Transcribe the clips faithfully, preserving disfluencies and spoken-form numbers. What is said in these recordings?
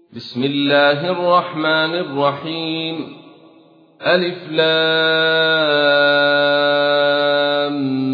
بسم الله الرحمن الرحيم. ألف لام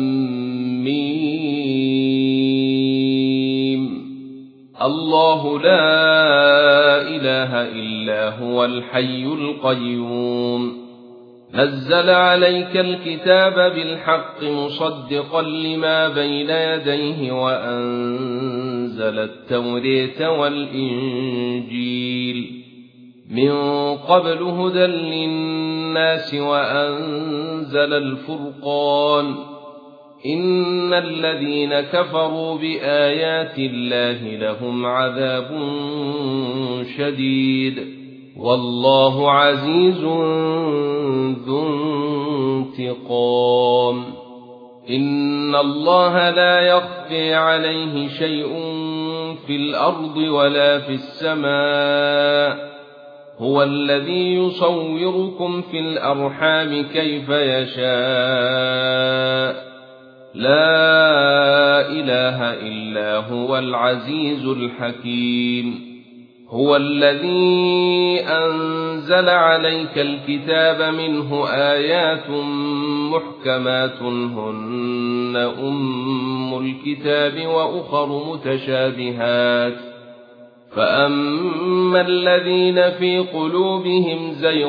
ميم. الله لا إله إلا هو الحي القيوم. نزل عليك الكتاب بالحق مصدقا لما بين يديه وأنزل التوراة والإنجيل من قبل هدى للناس وأنزل الفرقان. إن الذين كفروا بآيات الله لهم عذاب شديد والله عزيز ذو انتقام. إن الله لا يخفي عليه شيء في الأرض ولا في السماء. هو الذي يصوركم في الأرحام كيف يشاء. لا إله إلا هو العزيز الحكيم. هو الذي أنزل عليك الكتاب منه آيات محكمات هن أم الكتاب وأخر متشابهات فأما الذين في قلوبهم زيغ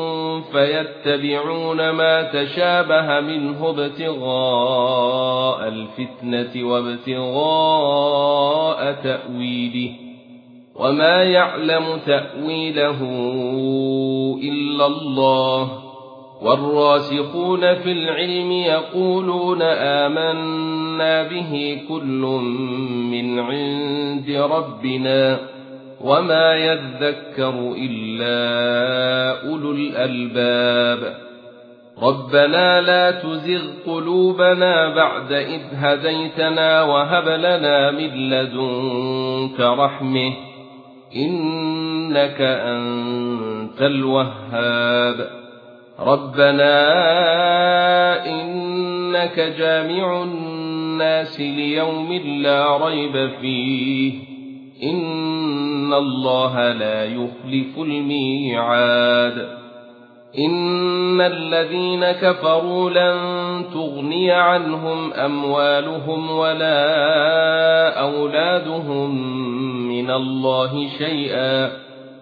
فيتبعون ما تشابه منه ابتغاء الفتنة وابتغاء تأويله وما يعلم تأويله إلا الله. والراسخون في العلم يقولون آمنا به كل من عند ربنا وما يذكر إلا أولو الألباب. ربنا لا تزغ قلوبنا بعد إذ هديتنا وهب لنا من لدنك رحمة إنك أنت الوهاب. ربنا إنك جامع الناس ليوم لا ريب فيه إن الله لا يخلف الميعاد. إن الذين كفروا لن تغني عنهم أموالهم ولا أولادهم من الله شيئا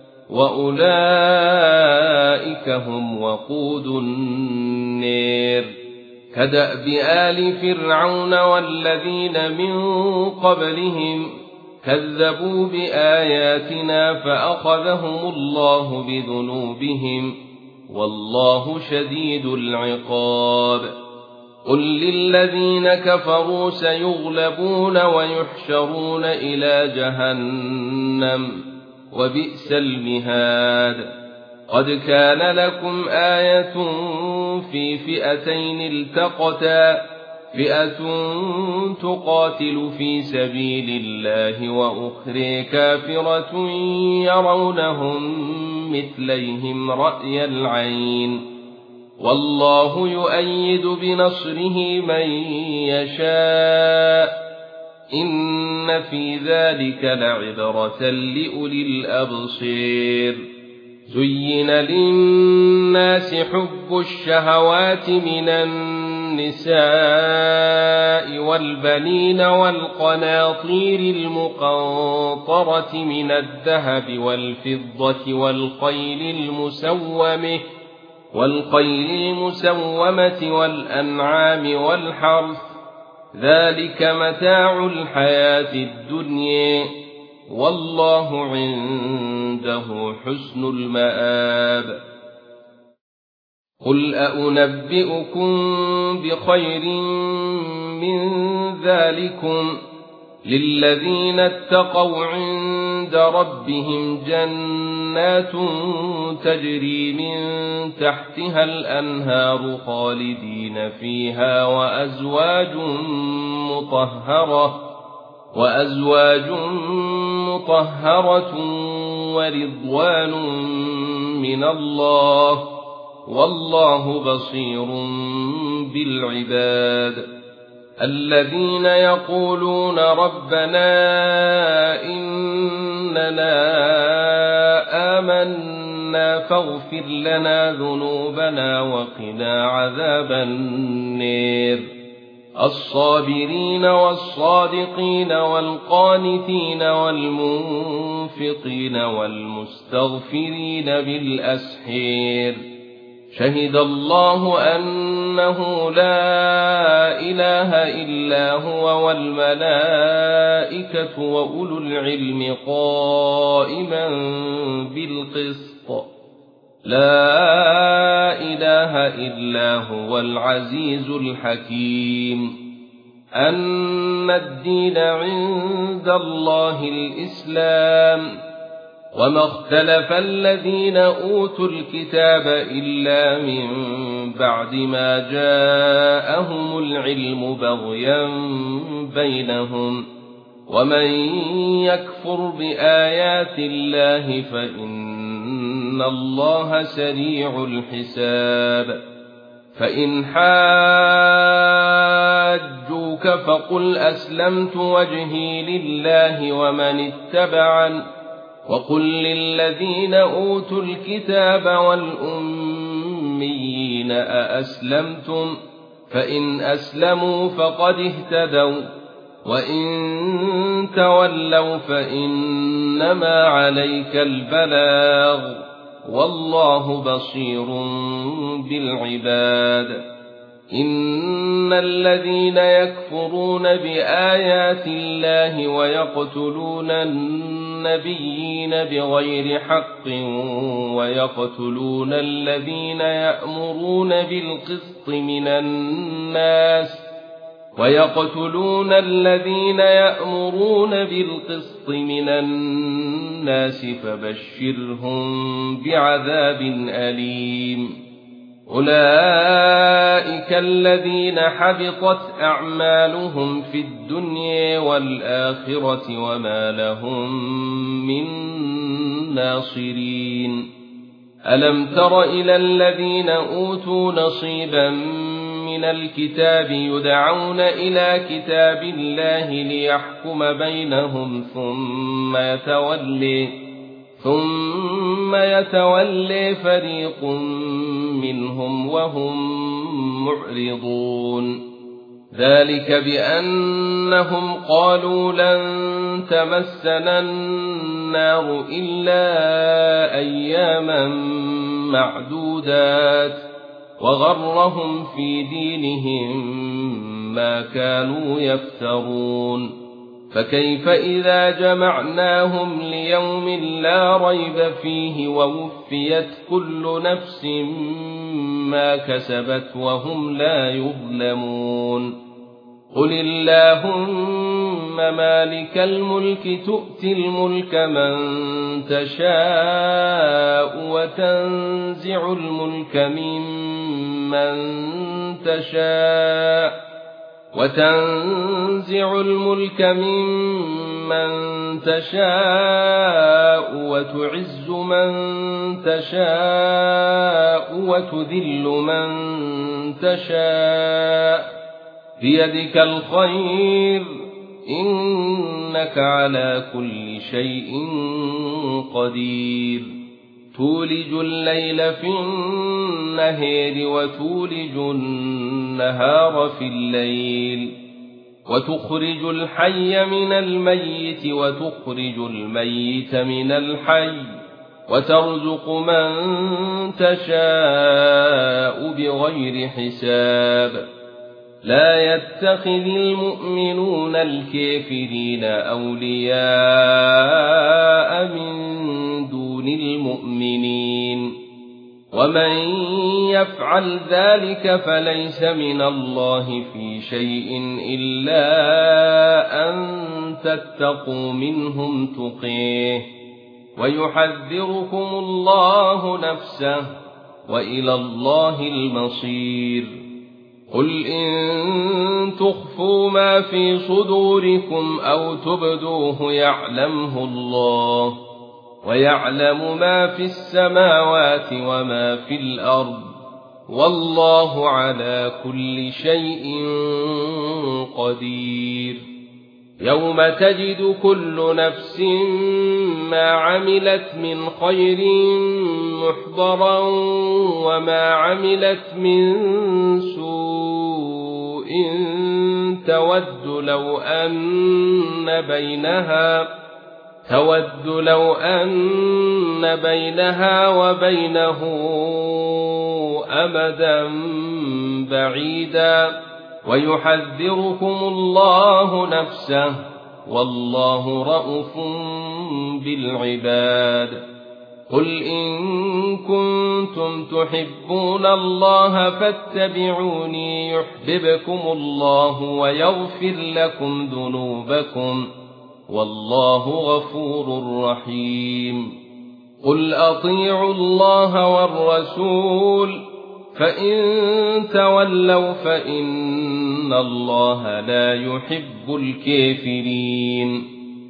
وأولئك هم وقود النار. كدأب آل فرعون والذين من قبلهم كذبوا بآياتنا فأخذهم الله بذنوبهم والله شديد العقاب. قل للذين كفروا سيغلبون ويحشرون إلى جهنم وبئس المهاد. قد كان لكم آية في فئتين التقتا فئة تقاتل في سبيل الله وأخرى كافرة يرونهم مثليهم رأي العين والله يؤيد بنصره من يشاء. إن في ذلك لعبرة لأولي الأبصير. زين للناس حب الشهوات من النساء والبنين والقناطير المقنطرة من الذهب والفضة والخيل المسومة والخيل المسومة والأنعام والحرث ذلك متاع الحياة الدنيا والله عنده حسن المآب. قل أنبئكم بخير من ذلكم للذين اتقوا عند ربهم جنات تجري من تحتها الأنهار خالدين فيها وأزواج مطهرة وأزواج مطهرة ورضوان من الله والله بصير بالعباد. الذين يقولون ربنا إننا آمنا فاغفر لنا ذنوبنا وقنا عذاب النار الصابرين والصادقين والقانتين والمنفقين والمستغفرين بالأسحار شهد الله أنه لا إله إلا هو والملائكة وأولو العلم قائما بالقسط لا إله إلا هو العزيز الحكيم أن الدين عند الله الإسلام وما اختلف الذين أوتوا الكتاب إلا من بعد ما جاءهم العلم بغيا بينهم ومن يكفر بآيات الله فإن الله سريع الحساب فإن حاجوك فقل أسلمت وجهي لله ومن اتبعني وقل للذين أوتوا الكتاب والأميين أأسلمتم فإن أسلموا فقد اهتدوا وإن تولوا فإنما عليك البلاغ والله بصير بالعباد إن الذين يكفرون بآيات الله ويقتلون النبيين بغير حق ويقتلون الذين يأمرون بالقسط من الناس ويقتلون الذين يأمرون بالقسط من الناس فبشرهم بعذاب أليم أولئك الذين حبطت أعمالهم في الدنيا والآخرة وما لهم من ناصرين ألم تر إلى الذين أوتوا نصيبا من الكتاب يدعون إلى كتاب الله ليحكم بينهم ثم يتولي ثم يتولي فريق منهم وهم معرضون ذلك بأنهم قالوا لن تمسنا النار إلا أياما معدودات وغرهم في دينهم ما كانوا يفترون فكيف إذا جمعناهم ليوم لا ريب فيه ووفيت كل نفس ما كسبت وهم لا يظلمون قل اللهم مالك الملك تؤتي الملك من تشاء وتنزع الملك ممن تشاء وتنزع الملك ممن تشاء وتعز من تشاء وتذل من تشاء بيدك الخير إنك على كل شيء قدير تولج الليل في النهار وتولج النهار في الليل وتخرج الحي من الميت وتخرج الميت من الحي وترزق من تشاء بغير حساب لا يتخذ المؤمنون الكافرين أولياء من دون المؤمنين ومن يفعل ذلك فليس من الله في شيء إلا أن تتقوا منهم تقيه ويحذركم الله نفسه وإلى الله المصير قل إن تخفوا ما في صدوركم أو تبدوه يعلمه الله ويعلم ما في السماوات وما في الأرض والله على كل شيء قدير يوم تجد كل نفس ما عملت من خير محضرا وما عملت من سوء تود لو أن بينها تود لو أن بينها وبينه أمدا بعيدا ويحذركم الله نفسه والله رءوف بالعباد قل إن كنتم تحبون الله فاتبعوني يحببكم الله ويغفر لكم ذنوبكم والله غفور رحيم قل أطيعوا الله والرسول فإن تولوا فإن الله لا يحب الكافرين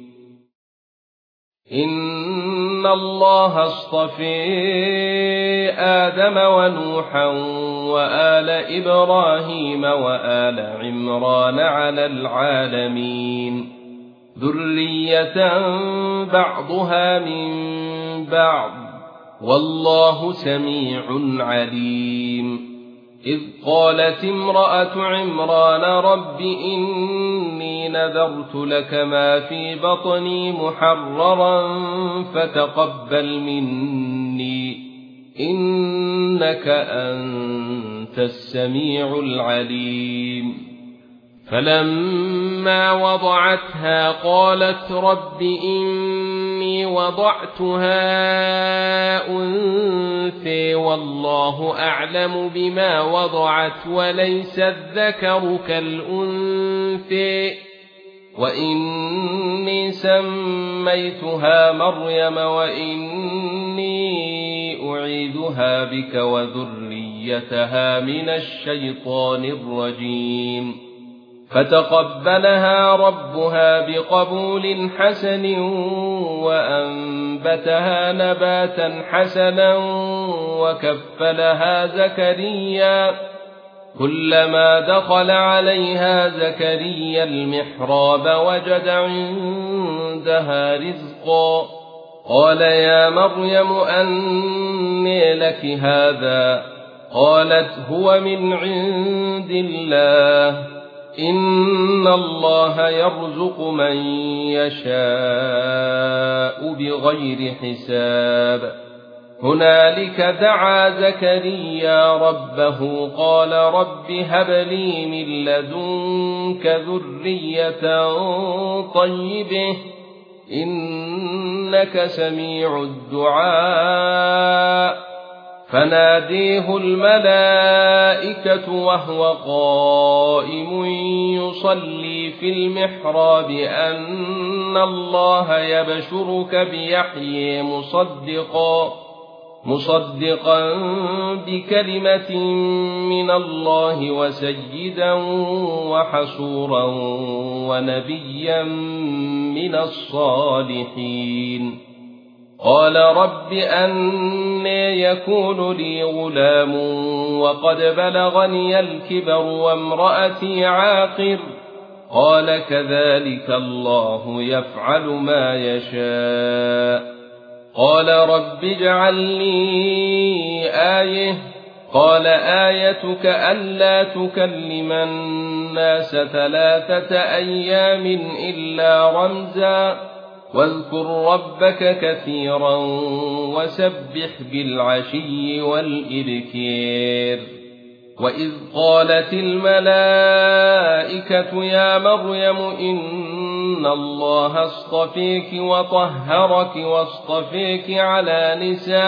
إن الله اصطفى آدم ونوحا وآل إبراهيم وآل عمران على العالمين ذرية بعضها من بعض والله سميع عليم إذ قالت امرأة عمران رب إني نذرت لك ما في بطني محررا فتقبل مني إنك أنت السميع العليم فلما وضعتها قالت رب إني وضعتها أنثى والله أعلم بما وضعت وليس الذكر كالأنثى وإني سميتها مريم وإني أعيذها بك وذريتها من الشيطان الرجيم فتقبلها ربها بقبول حسن وأنبتها نباتا حسنا وكفلها زكريا كلما دخل عليها زكريا المحراب وجد عندها رزقا قال يا مريم أنى لك هذا قالت هو من عند الله إن الله يرزق من يشاء بغير حساب هنالك دعا زكريا ربه قال رب هب لي من لدنك ذرية طيبة إنك سميع الدعاء فناديه الملائكة وهو قائم يصلي في المحراب أن الله يبشرك بيحيى مصدقا مصدقا بكلمة من الله وسيدا وحصورا ونبيا من الصالحين قال رب أنى يكون لي غلام وقد بلغني الكبر وامرأتي عاقر قال كذلك الله يفعل ما يشاء قال رب اجعل لي آية قال آيتك ألا تكلم الناس ثلاثة أيام إلا رمزا واذكر ربك كثيرا وسبح بالعشي والإبكار وإذ قالت الملائكة يا مريم إن الله اصطفيك وطهرك واصطفيك على نساء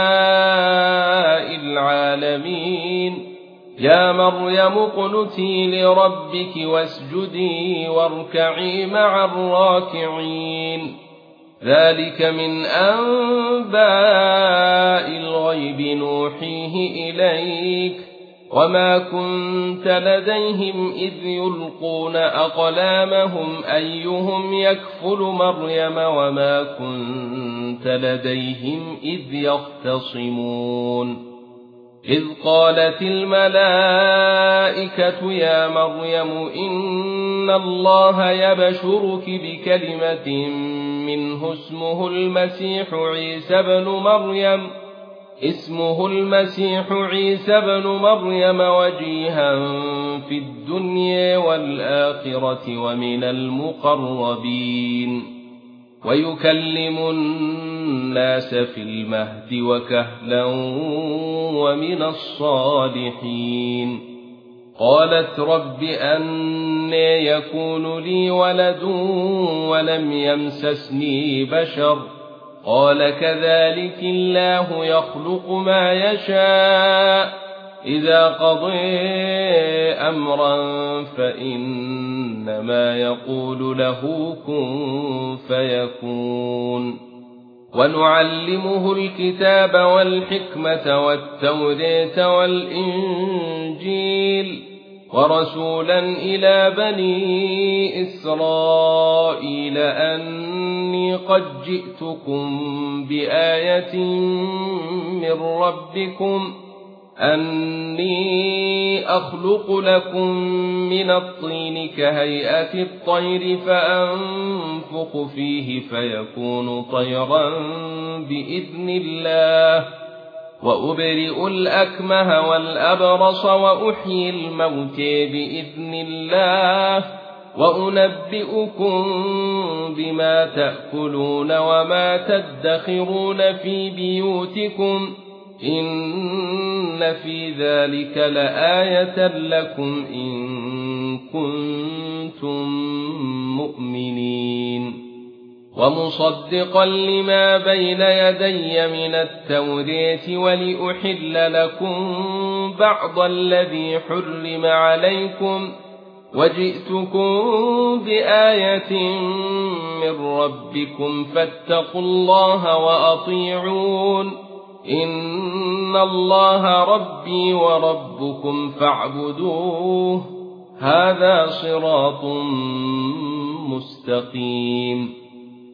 العالمين يا مريم اقنتي لربك واسجدي واركعي مع الراكعين ذلك من أنباء الغيب نوحيه إليك وما كنت لديهم إذ يلقون أقلامهم أيهم يكفل مريم وما كنت لديهم إذ يختصمون إذ قالت الملائكة يا مريم إن الله يبشرك بكلمة منه اسمه المسيح عيسى بن مريم اسمه المسيح عيسى بن مريم وجيها في الدنيا والآخرة ومن المقربين ويكلم الناس في المهد وكهلا ومن الصالحين قالت رب أنى يكون لي ولد ولم يمسسني بشر قال كذلك الله يخلق ما يشاء إذا قضى أمرا فإنما يقول له كن فيكون ونعلمه الكتاب والحكمة والتوراة والإنجيل ورسولا إلى بني إسرائيل أني قد جئتكم بآية من ربكم أني أخلق لكم من الطين كهيئة الطير فأنفخ فيه فيكون طيرا بإذن الله وأبرئ الأكمه والأبرص وأحيي الموت بإذن الله وأنبئكم بما تأكلون وما تدخرون في بيوتكم إن في ذلك لآية لكم إن كنتم مؤمنين ومصدقا لما بين يدي من التوراة ولأحل لكم بعض الذي حرم عليكم وجئتكم بآية من ربكم فاتقوا الله وأطيعون إن الله ربي وربكم فاعبدوه هذا صراط مستقيم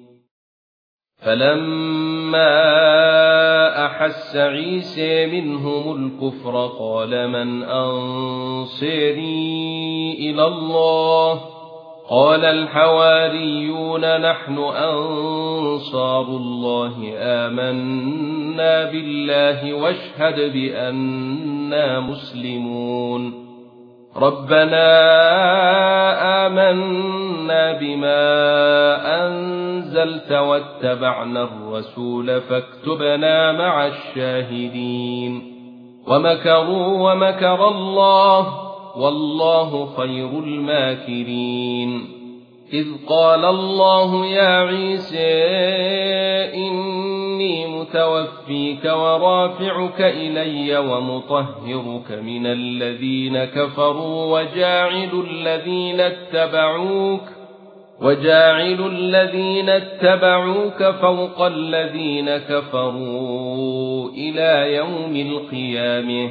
فلما أحس عيسى منهم الكفر قال من أنصاري إلى الله قال الحواريون نحن أنصار الله آمنا بالله واشهد بأننا مسلمون ربنا آمنا بما أنزلت واتبعنا الرسول فاكتبنا مع الشاهدين ومكروا ومكر الله والله خير الماكرين إذ قال الله يا عيسى إني متوفيك ورافعك إلي ومطهرك من الذين كفروا وجاعل الذين اتبعوك وجاعل الذين اتبعوك فوق الذين كفروا إلى يوم القيامة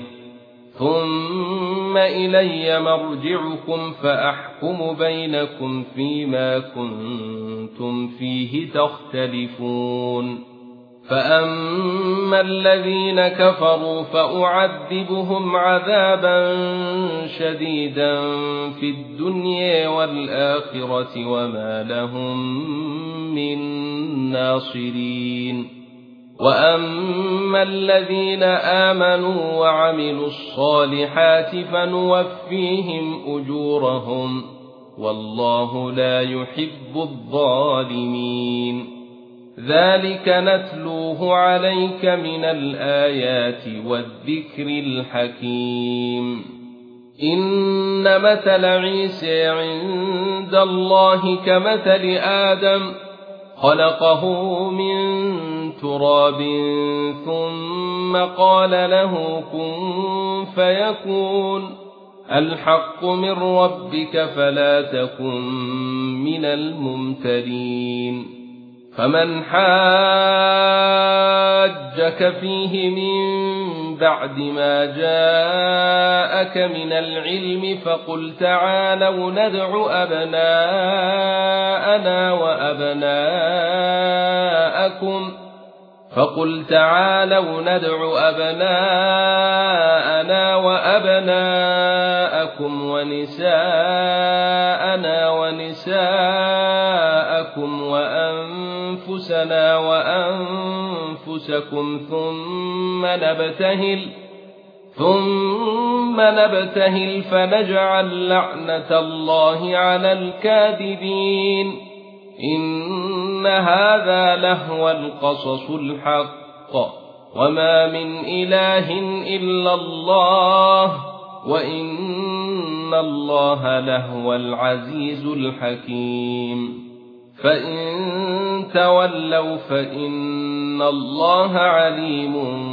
ثم إلي مرجعكم فأحكم بينكم فيما كنتم فيه تختلفون فأما الذين كفروا فأعذبهم عذابا شديدا في الدنيا والآخرة وما لهم من ناصرين وأما الذين آمنوا وعملوا الصالحات فنوفيهم أجورهم والله لا يحب الظالمين ذلك نتلوه عليك من الآيات والذكر الحكيم إن مثل عيسى عند الله كمثل آدم خلقه من تراب ثم قال له كن فيكون الحق من ربك فلا تكن من الممترين فمن حاجك فيه من بعد ما جاءك من العلم فقل تعالوا ندع أبناءنا وأبناءكم فقل تعالوا ندع أبناءنا وأبناءكم ونساءنا ونساءكم وأنفسنا وأنفسكم ثم نبتهل ثم نبتهل فنجعل لعنة الله على الكاذبين إن هذا لهو القصص الحق وما من إله إلا الله وإن الله لهو العزيز الحكيم فإن تولوا فإن الله عليم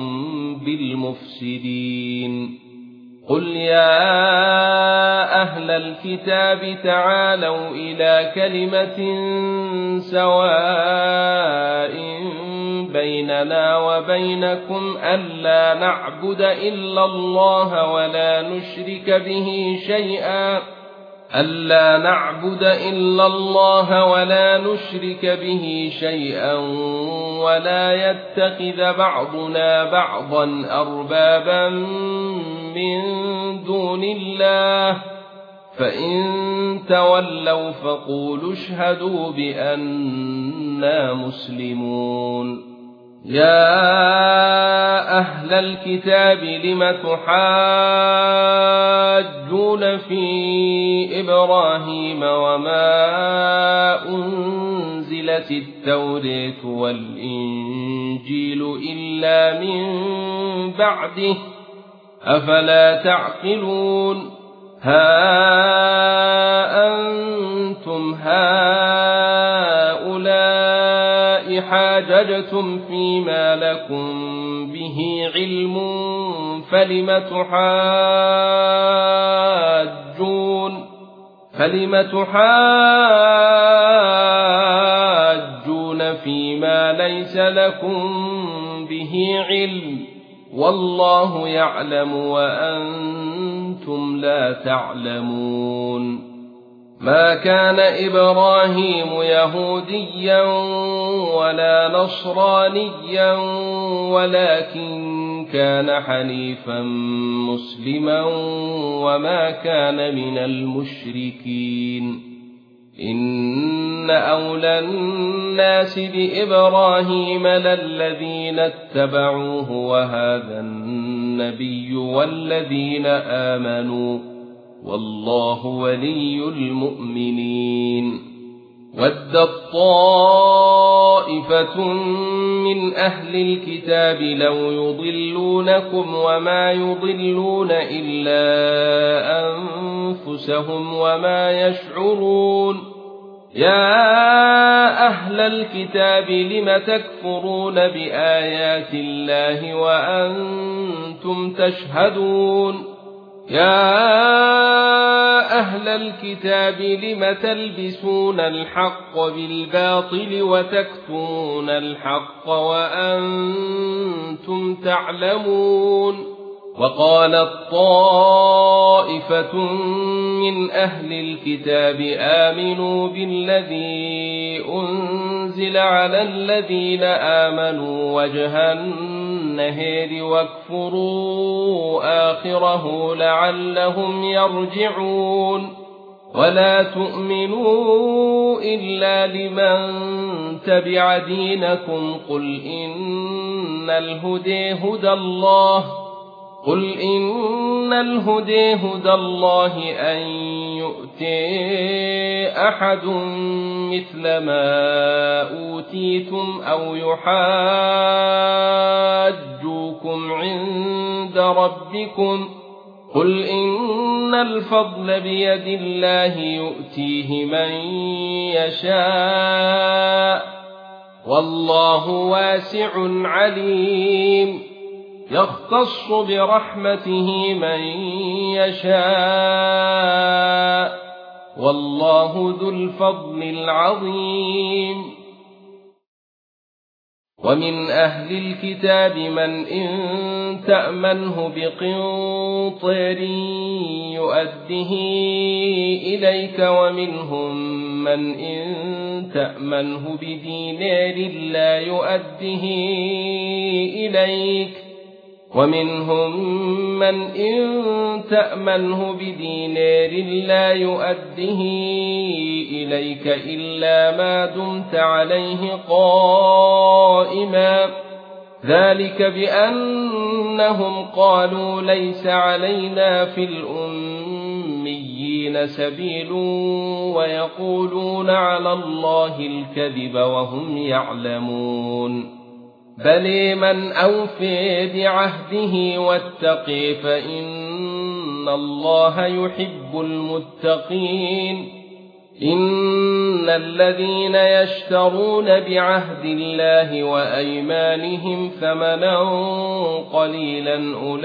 بالمفسدين قل يا أهل الكتاب تعالوا إلى كلمة سواء بيننا وبينكم ألا نعبد إلا الله ولا نشرك به شيئا ألا نعبد إلا الله ولا نشرك به شيئا ولا يتخذ بعضنا بعضا أربابا من دون الله فإن تولوا فقولوا اشهدوا بأننا مسلمون يا أهل الكتاب لم تحاجون في إبراهيم وما أنزلت التوراة والإنجيل إلا من بعده أفلا تعقلون ها أنتم هؤلاء حاججتم فيما لكم به علم فلم تحاجون فلم تحاجون فيما ليس لكم به علم والله يعلم وأنتم لا تعلمون ما كان إبراهيم يهوديا ولا نصرانيا ولكن كان حنيفا مسلما وما كان من المشركين إن أولى الناس بإبراهيم للذين اتبعوه وهذا النبي والذين آمنوا والله ولي المؤمنين ودت طائفة من أهل الكتاب لو يضلونكم وما يضلون إلا أنفسهم وما يشعرون يا أهل الكتاب لم تكفرون بآيات الله وأنتم تشهدون يا أهل الكتاب لم تلبسون الحق بالباطل وتكتمون الحق وأنتم تعلمون وقالت طائفة من أهل الكتاب آمنوا بالذي أنزل على الذين آمنوا وجه النهار واكفروا آخره لعلهم يرجعون ولا تؤمنوا إلا لمن تبع دينكم قل إن الهدى هدى الله قل إن الهدى هدى الله أن يؤتي أحد مثل ما أوتيتم أو يحاجوكم عند ربكم قل إن الفضل بيد الله يؤتيه من يشاء والله واسع عليم يختص برحمته من يشاء والله ذو الفضل العظيم ومن أهل الكتاب من إن تأمنه بقنطر يؤده إليك ومنهم من إن تأمنه بدينار لا يؤده إليك ومنهم من إن تأمنه بدينار لا يؤده إليك إلا ما دمت عليه قائما ذلك بأنهم قالوا ليس علينا في الأميين سبيل ويقولون على الله الكذب وهم يعلمون بل من أوفي بعهده واتقي فإن الله يحب المتقين إن الذين يشترون بعهد الله وأيمانهم ثمنا قليلا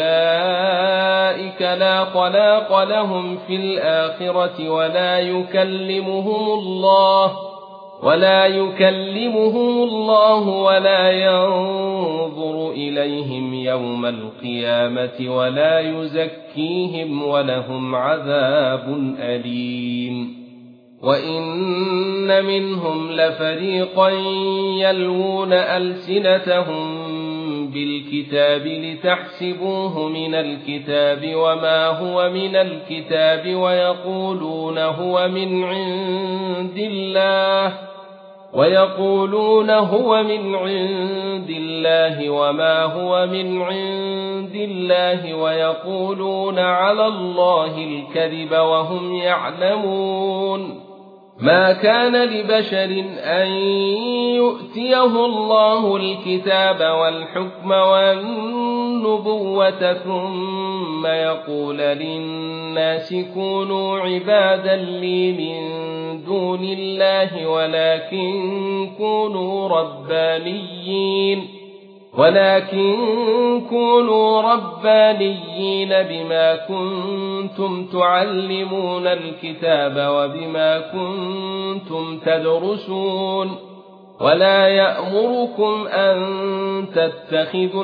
أولئك لا خلاق لهم في الآخرة ولا يكلمهم الله ولا يكلمهم الله ولا ينظر إليهم يوم القيامة ولا يزكيهم ولهم عذاب أليم وإن منهم لفريقا يلوون ألسنتهم بالكتاب لتحسبوه من الكتاب وما هو من الكتاب ويقولون هو من عند الله ويقولون هو من عند الله وما هو من عند الله ويقولون على الله الكذب وهم يعلمون ما كان لبشر أن يؤتيه الله الكتاب والحكم والنبوة ثم يقول للناس كونوا عبادا لي من دون الله ولكن كونوا ربانيين ولكن كونوا ربانيين بما كنتم تعلمون الكتاب وبما كنتم تدرسون ولا يأمركم أن تتخذوا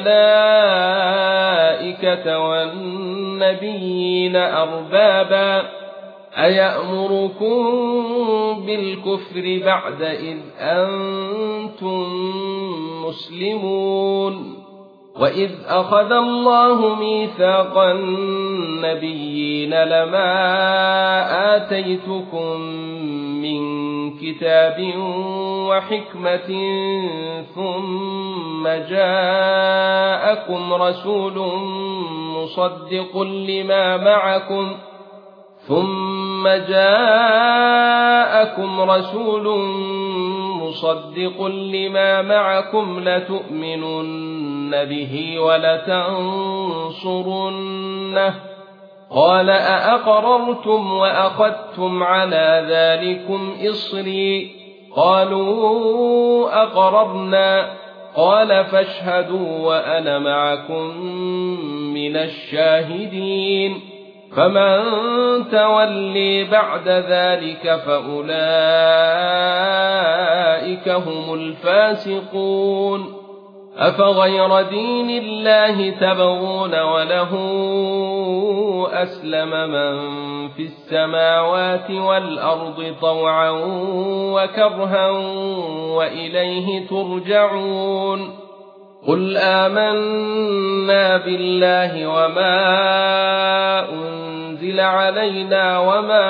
الملائكة والنبيين أربابا أيأمركم بالكفر بعد إذ أنتم مسلمون وإذ أخذ الله ميثاق النبيين لما آتيتكم من كتاب وحكمة ثم جاءكم رسول مصدق لما معكم ثم جاءكم رسول مصدق لما معكم لتؤمنن به ولتنصرنه قال أأقررتم وأخذتم على ذلكم إصري قالوا أقررنا قال فاشهدوا وأنا معكم من الشاهدين فمن تولي بعد ذلك فأولئك هم الفاسقون أفغير دين الله تبغون وله أسلم من في السماوات والأرض طوعا وكرها وإليه ترجعون قل آمنا بالله وما أنزل علينا وما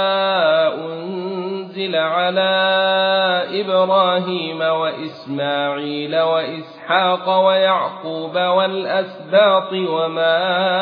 أنزل على إبراهيم وإسماعيل وإسحاق ويعقوب والأسباط وما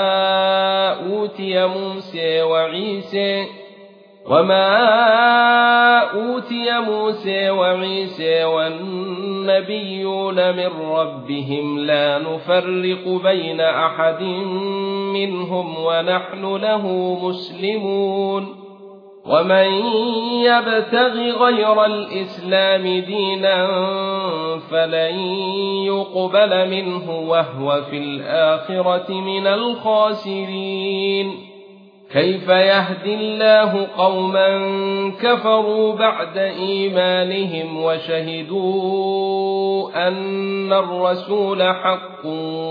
أوتي موسى وعيسى وما أوتي موسى وعيسى والنبيون من ربهم لا نفرق بين أحد منهم ونحن له مسلمون ومن يبتغ غير الإسلام دينا فلن يقبل منه وهو في الآخرة من الخاسرين كيف يهدي الله قوما كفروا بعد إيمانهم وشهدوا أن الرسول حق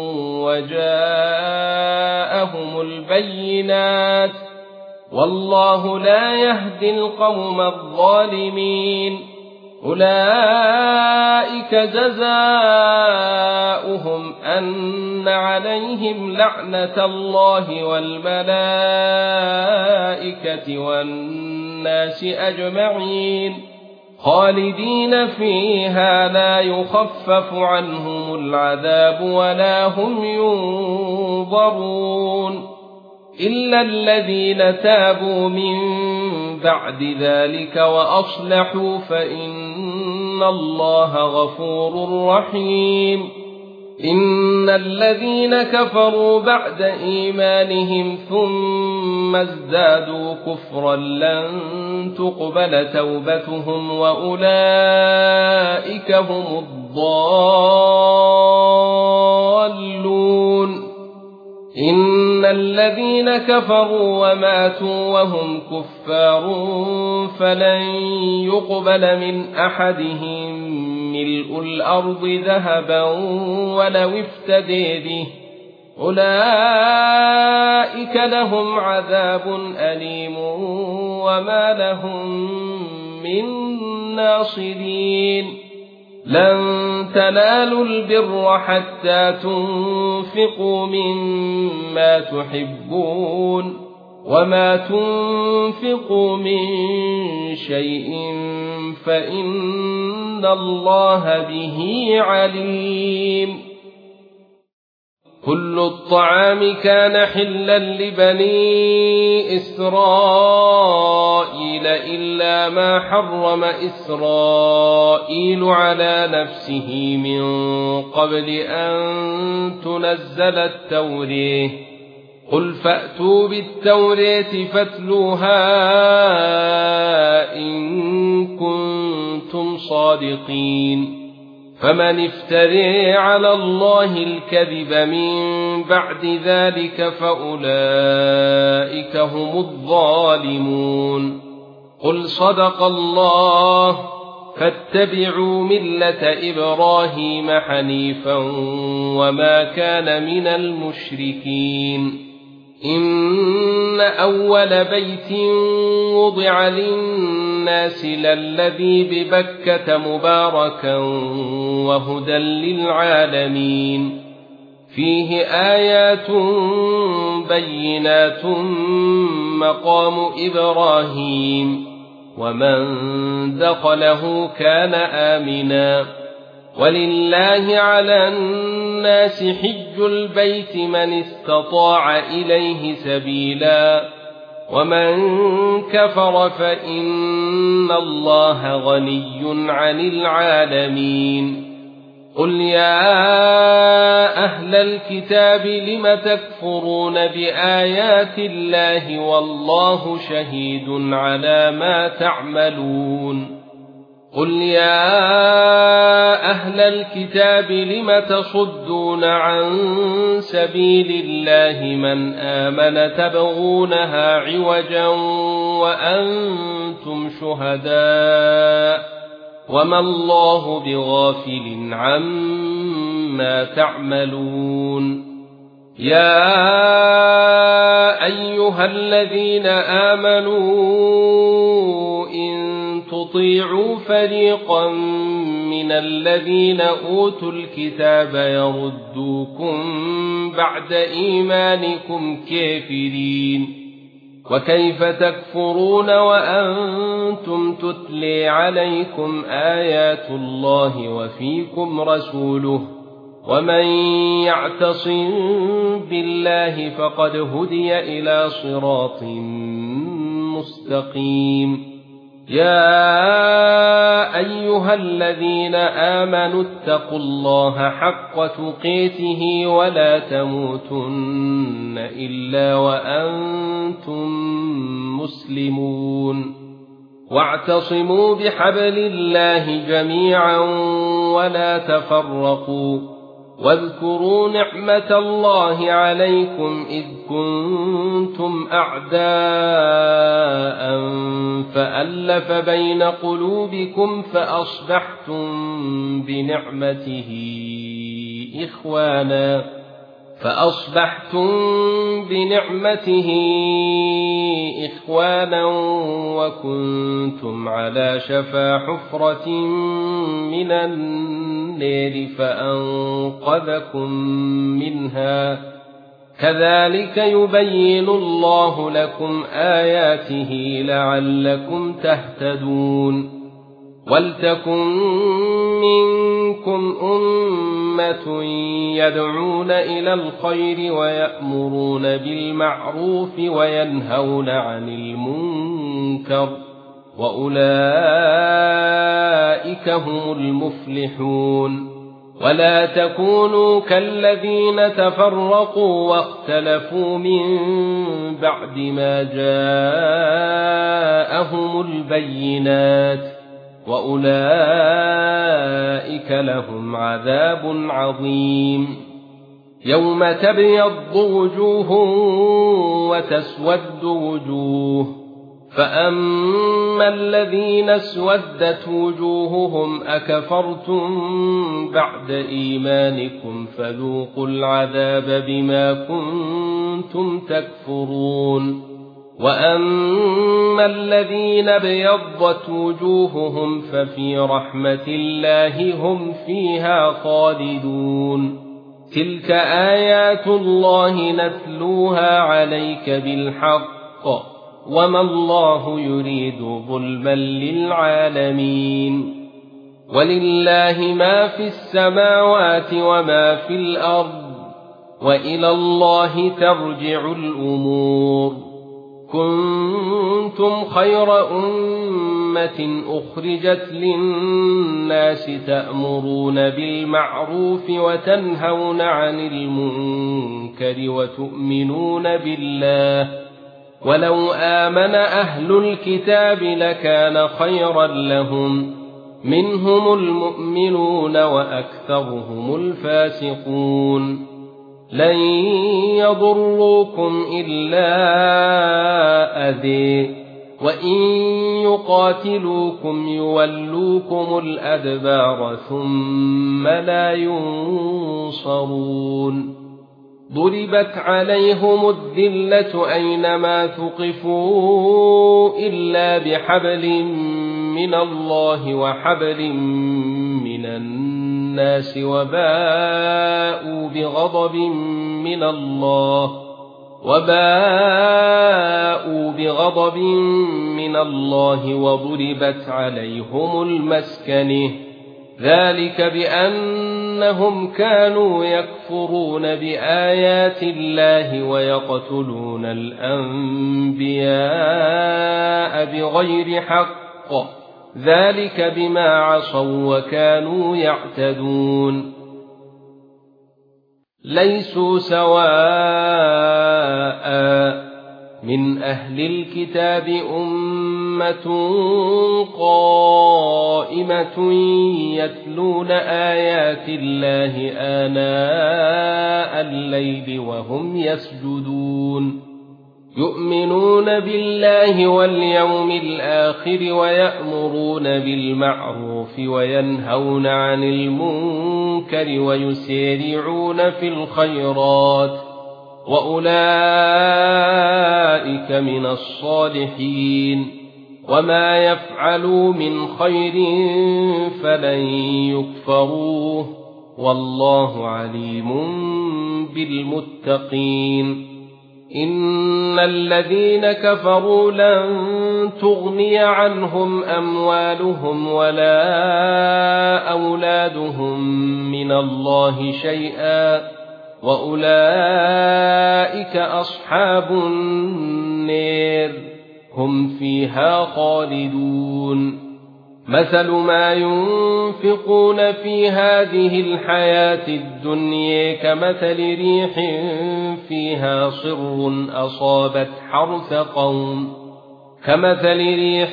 وجاءهم البينات والله لا يهدي القوم الظالمين أولئك جزاؤهم أن عليهم لعنة الله والملائكة والناس أجمعين خالدين فيها لا يخفف عنهم العذاب ولا هم ينظرون إلا الذين تابوا من بعد ذلك وأصلحوا فإن الله غفور رحيم إن الذين كفروا بعد إيمانهم ثم ازدادوا كفرا لن تقبل توبتهم وأولئك هم الضالون إن الذين كفروا وماتوا وهم كفار فلن يقبل من أحدهم ملء الأرض ذهبا ولو افتدي به أولئك لهم عذاب أليم وما لهم من ناصرين لن تنالوا البر حتى تنفقوا مما تحبون وما تنفقوا من شيء فإن الله به عليم كل الطعام كان حلا لبني إسرائيل إلا ما حرم إسرائيل على نفسه من قبل أن تنزل التوراة قل فأتوا بالتوراة فاتلوها إن كنتم صادقين فمن افتري على الله الكذب من بعد ذلك فأولئك هم الظالمون قل صدق الله فاتبعوا ملة إبراهيم حنيفا وما كان من المشركين إن أول بيت وضع للناس للذي ببكة مباركا وهدى للعالمين فيه آيات بينات مقام إبراهيم ومن دخله كان آمنا ولله على الناس حج البيت من استطاع إليه سبيلا ومن كفر فإن الله غني عن العالمين قل يا أهل الكتاب لم تكفرون بآيات الله والله شهيد على ما تعملون قل يا أهل الكتاب لم تصدون عن سبيل الله من آمن تبغونها عوجا وأنتم شهداء وما الله بغافل عما تعملون يا أيها الذين آمنوا إن تطيعوا فريقا من الذين أوتوا الكتاب يردوكم بعد إيمانكم كافرين وكيف تكفرون وأنتم تتلي عليكم آيات الله وفيكم رسوله ومن يعتصم بالله فقد هدي إلى صراط مستقيم يا أيها الذين آمنوا اتقوا الله حق تقاته ولا تموتن إلا وأنتم مسلمون واعتصموا بحبل الله جميعا ولا تفرقوا واذكروا نعمة الله عليكم إذ كنتم أعداء فألف بين قلوبكم فأصبحتم بنعمته إخوانا فأصبحتم بنعمته إخوانا وكنتم على شفا حفرة من النار فأنقذكم منها كذلك يبين الله لكم آياته لعلكم تهتدون ولتكن منكم أمة يدعون إلى الخير ويأمرون بالمعروف وينهون عن المنكر وأولئك هم المفلحون ولا تكونوا كالذين تفرقوا واختلفوا من بعد ما جاءهم البينات وأولئك لهم عذاب عظيم يوم تبيض وجوه وتسود وجوه فأما الذين اسودت وجوههم أكفرتم بعد إيمانكم فذوقوا العذاب بما كنتم تكفرون وأما الذين ابيضت وجوههم ففي رحمة الله هم فيها خالدون تلك آيات الله نتلوها عليك بالحق وما الله يريد ظلما للعالمين ولله ما في السماوات وما في الأرض وإلى الله ترجع الأمور كنتم خير أمة أخرجت للناس تأمرون بالمعروف وتنهون عن المنكر وتؤمنون بالله ولو آمن أهل الكتاب لكان خيرا لهم منهم المؤمنون وأكثرهم الفاسقون لن يضروكم إلا أذى وإن يقاتلوكم يولوكم الأدبار ثم لا ينصرون ضربت عليهم الذلة أينما ثقفوا إلا بحبل من الله وحبل من الناس وباءوا بغضب من الله وباءوا بغضب من الله وضربت عليهم المسكنة ذلك بأنهم كانوا يكفرون بآيات الله ويقتلون الأنبياء بغير حق ذلك بما عصوا وكانوا يعتدون ليسوا سواء من أهل الكتاب أمة قائمة يتلون آيات الله آناء الليل وهم يسجدون يؤمنون بالله واليوم الآخر ويأمرون بالمعروف وينهون عن المنكر ويسارعون في الخيرات وأولئك من الصالحين وما يفعلوا من خير فلن يكفروه والله عليم بالمتقين إن الذين كفروا لن تغني عنهم أموالهم ولا أولادهم من الله شيئا وأولئك أصحاب النار هم فيها خالدون مثل ما ينفقون في هذه الحياة الدنيا كمثل ريح فيها صر أصابت حرث قوم كمثل ريح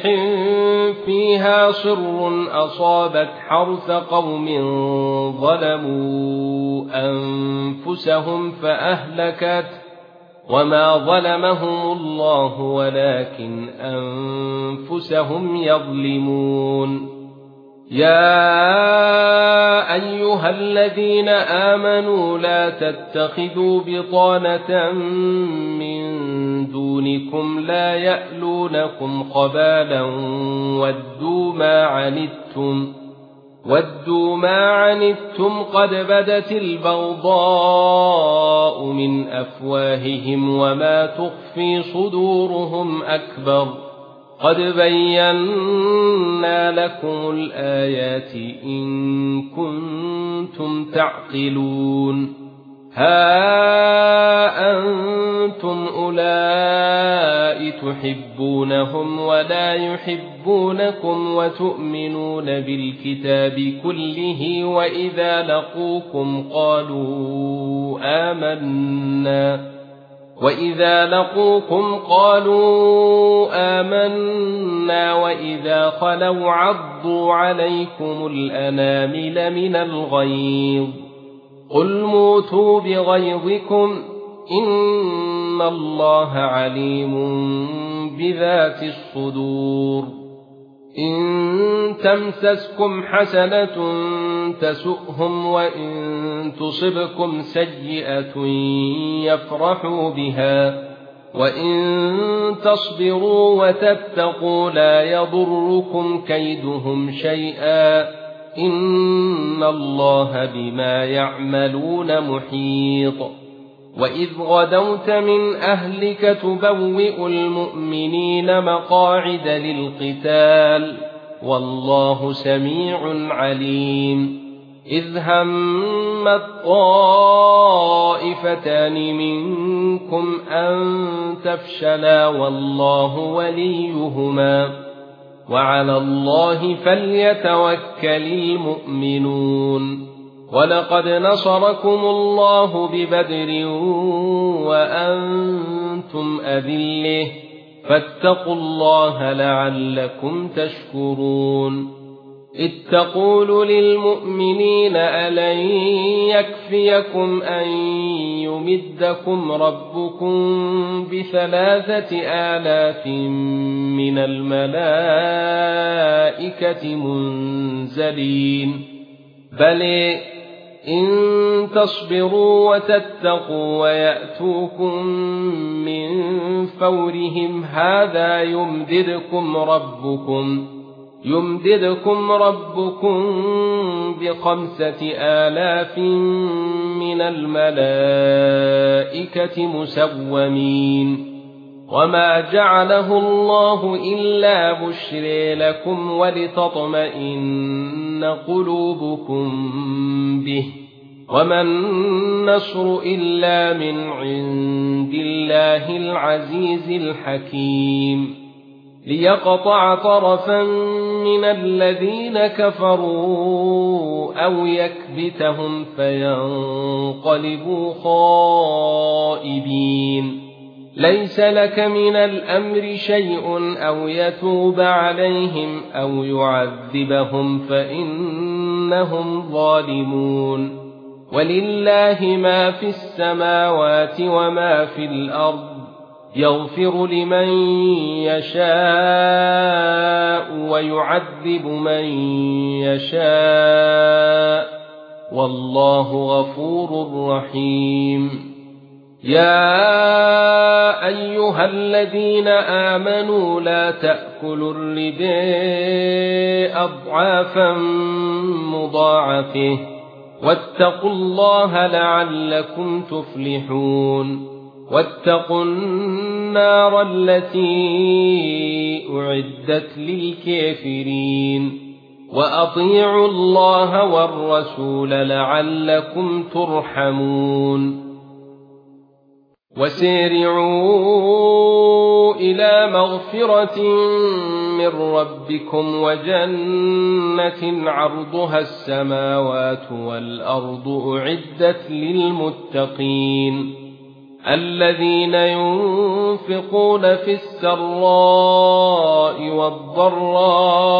فيها صر أصابت حرث قوم ظلموا أنفسهم فأهلكت وما ظلمهم الله ولكن أنفسهم يظلمون يا أيها الذين آمنوا لا تتخذوا بطانة من دونكم لا يألونكم خبالا ودوا ما عنتم ودوا ما عنتم قد بدت البغضاء من أفواههم وما تخفي صدورهم أكبر قد بينا لكم الآيات إن كنتم تعقلون ها أنتم أولئك تحبونهم ولا يحبونكم وتؤمنون بالكتاب كله وإذا لقوكم قالوا آمنا وإذا لقوكم قالوا آمنا وإذا خلوا عضوا عليكم الأنامل من الغيظ قل موتوا بغيظكم إن الله عليم بذات الصدور إن تمسسكم حسنة تسؤهم وإن تصبكم سيئة يفرحوا بها وإن تصبروا وتتقوا لا يضركم كيدهم شيئا إن الله بما يعملون محيط وإذ غدوت من أهلك تبوئ المؤمنين مقاعد للقتال والله سميع عليم إذ همت طائفتان منكم أن تفشلا والله وليهما وعلى الله فليتوكل المؤمنون ولقد نصركم الله ببدر وأنتم أذلة فاتقوا الله لعلكم تشكرون إذ تقول للمؤمنين ألن يكفيكم أن يمدكم ربكم بثلاثة آلاف من الملائكة منزلين بل إن تصبروا وتتقوا ويأتوكم من فورهم هذا يمددكم ربكم يمددكم ربكم بخمسة آلاف من الملائكة مسومين وما جعله الله إلا بشرى لكم ولتطمئن قلوبكم به وما النصر إلا من عند الله العزيز الحكيم ليقطع طرفا من الذين كفروا أو يكبتهم فينقلبوا خائبين ليس لك من الأمر شيء أو يتوب عليهم أو يعذبهم فإنهم ظالمون ولله ما في السماوات وما في الأرض يغفر لمن يشاء ويعذب من يشاء والله غفور رحيم يا أيها الذين آمنوا لا تأكلوا الربا أضعافا مضاعفة واتقوا الله لعلكم تفلحون واتقوا النار التي أعدت للكافرين وأطيعوا الله والرسول لعلكم ترحمون وسارعوا إلى مغفرة من ربكم وجنة عرضها السماوات والأرض أعدت للمتقين الذين ينفقون في السراء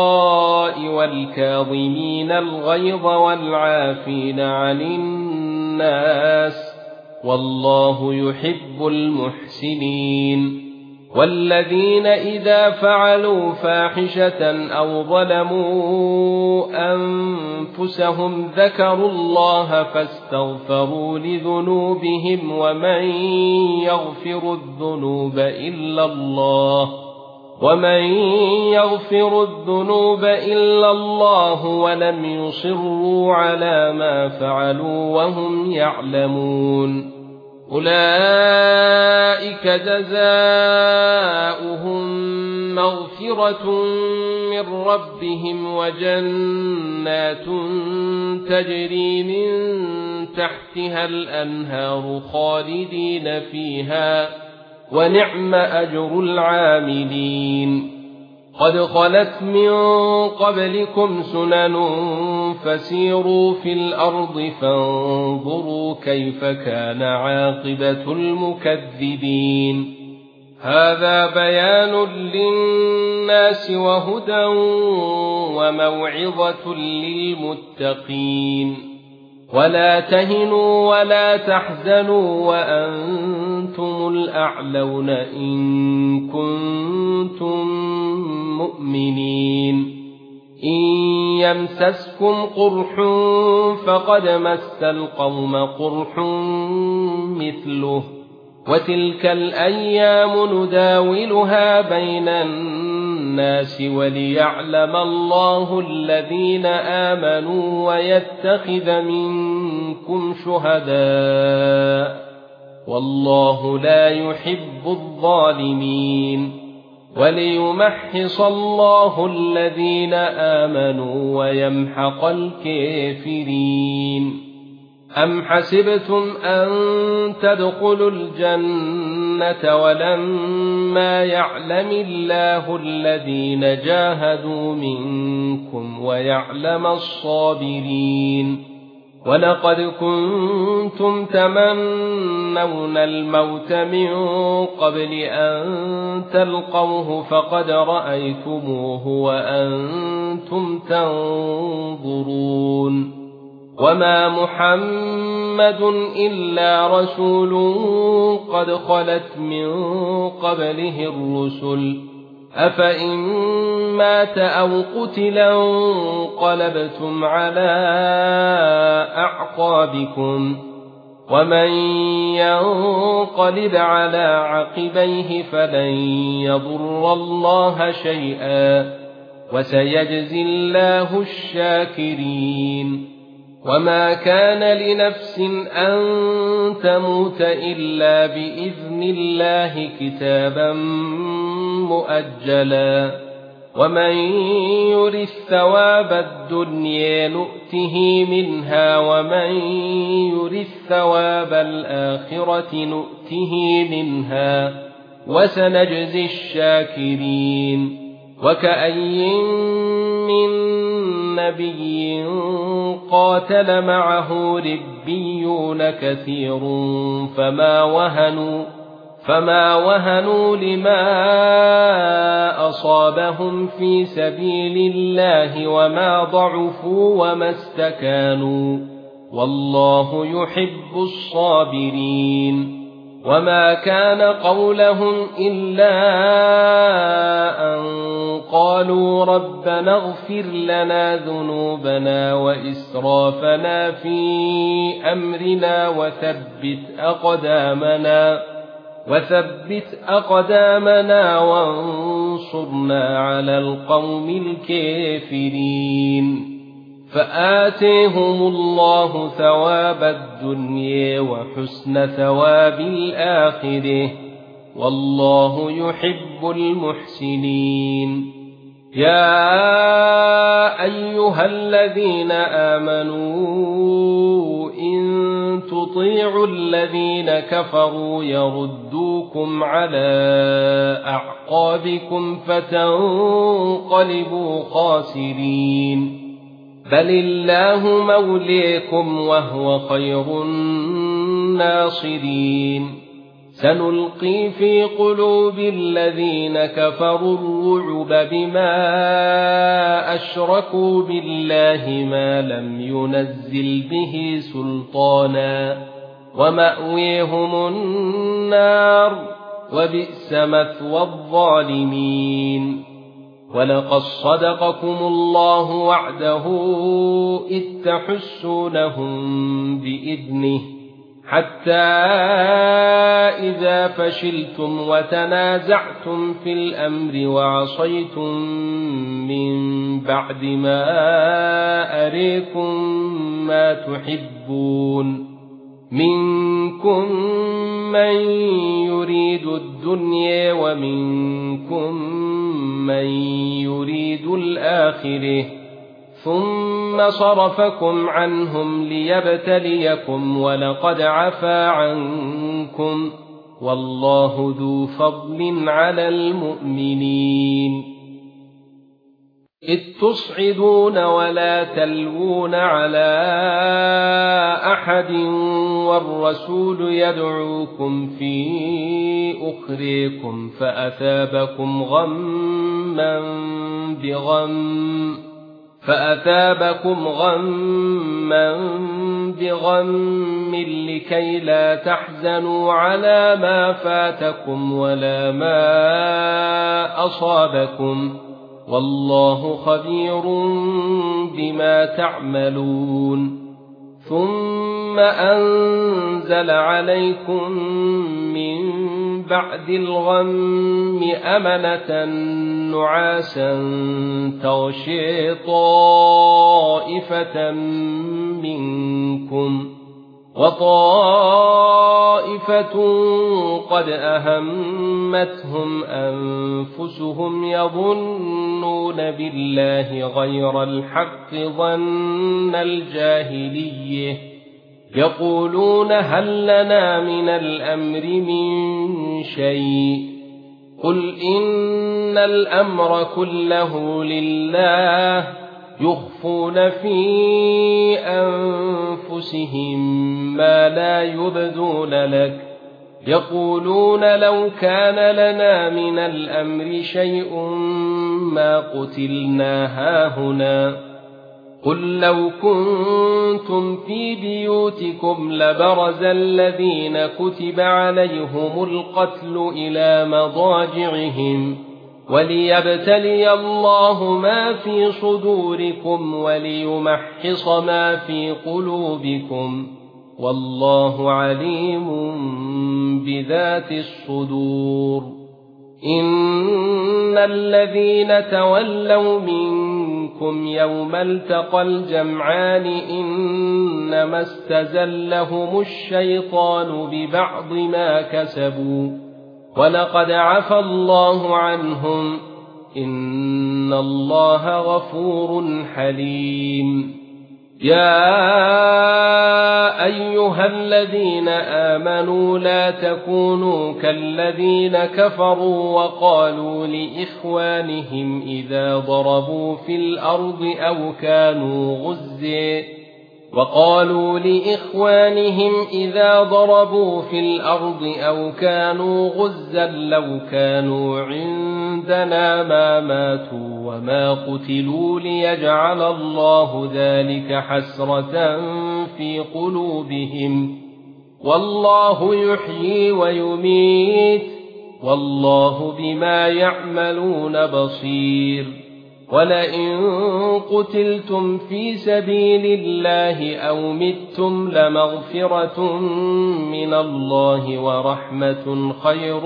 والضراء والكاظمين الغيظ والعافين عن الناس الناس والله يحب المحسنين. والذين إذا فعلوا فاحشة أو ظلموا أنفسهم ذكروا الله فاستغفروا لذنوبهم ومن يغفر الذنوب إلا الله ومن يغفر الذنوب إلا الله ولم يصروا على ما فعلوا وهم يعلمون أولئك جزاؤهم مغفرة من ربهم وجنات تجري من تحتها الأنهار خالدين فيها ونعم أجر العاملين. قد خلت من قبلكم سنن فسيروا في الأرض فانظروا كيف كان عاقبة المكذبين. هذا بيان للناس وهدى وموعظة للمتقين. ولا تهنوا ولا تحزنوا وأنتم الأعلون إن كنتم مؤمنين. إن يمسسكم قرح فقد مس القوم قرح مثله وتلك الأيام نداولها بين الناس وليعلم الله الذين آمنوا ويتخذ منكم شهداء والله لا يحب الظالمين. وليمحص الله الذين آمنوا ويمحق الكافرين. أم حسبتم أن تدخلوا الجنة ولما يعلم الله الذين جاهدوا منكم ويعلم الصابرين. ولقد كنتم تمنون الموت من قبل أن تلقوه فقد رأيتموه وأنتم تنظرون. وما محمد إلا رسول قد خلت من قبله الرسل أفإن مات أو قتلا انقلبتم على أعقابكم ومن ينقلب على عقبيه فلن يضر الله شيئا وسيجزي الله الشاكرين. وما كان لنفس أن تموت إلا بإذن الله كتابا مؤجلا ومن يرث ثواب الدنيا نؤته منها ومن يرث ثواب الآخرة نؤته منها وسنجزي الشاكرين. وكأي من نبي قاتل معه ربيون كثير فما وهنوا فما وهنوا لما أصابهم في سبيل الله وما ضعفوا وما استكانوا والله يحب الصابرين. وما كان قولهم إلا أن قالوا ربنا اغفر لنا ذنوبنا وإسرافنا في أمرنا وثبت أقدامنا وثبت أقدامنا وانصرنا على القوم الكافرين. فآتيهم الله ثواب الدنيا وحسن ثواب الآخرة والله يحب المحسنين. يا أيها الذين آمنوا إن تطيعوا الذين كفروا يردوكم على أعقابكم فتنقلبوا خاسرين. بل الله موليكم وهو خير الناصرين. سنلقي في قلوب الذين كفروا الرعب بما أشركوا بالله ما لم ينزل به سلطانا ومأويهم النار وبئس مثوى الظالمين ولقد صدقكم الله وعده إذ تحسونهم بإذنه حتى إذا فشلتم وتنازعتم في الأمر وعصيتم من بعد ما أريكم ما تحبون منكم من يريد الدنيا ومنكم من يريد الآخرة ثم صرفكم عنهم ليبتليكم ولقد عفا عنكم والله ذو فضل على المؤمنين إذ تصعدون ولا تلوون على أحد والرسول يدعوكم في أخريكم فأثابكم غما بغم فأثابكم غما بغم لكي لا تحزنوا على ما فاتكم ولا ما أصابكم والله خبير بما تعملون ثم أنزل عليكم من بعد الغم أمنة نعاسا تغشي طائفة منكم وطائفة قد أهمتهم أنفسهم يظنون بالله غير الحق ظن الجاهلية يقولون هل لنا من الأمر من شيء قل إن الأمر كله لله يخفون في أنفسهم ما لا يبدون لك يقولون لو كان لنا من الأمر شيء ما قتلنا هاهنا قل لو كنتم في بيوتكم لبرز الذين كتب عليهم القتل إلى مضاجعهم وليبتلي الله ما في صدوركم وليمحص ما في قلوبكم والله عليم بذات الصدور إن الذين تولوا منكم يوم التقى الجمعان إنما استزلهم الشيطان ببعض ما كسبوا ولقد عفى الله عنهم إن الله غفور حليم يا أيها الذين آمنوا لا تكونوا كالذين كفروا وقالوا لإخوانهم إذا ضربوا في الأرض أو كانوا غزا وقالوا لإخوانهم إذا ضربوا في الأرض أو كانوا غزا لو كانوا عندنا ما ماتوا وما قتلوا ليجعل الله ذلك حسرة في قلوبهم والله يحيي ويميت والله بما يعملون بصير ولئن قتلتم في سبيل الله أو متم لمغفرة من الله ورحمة خير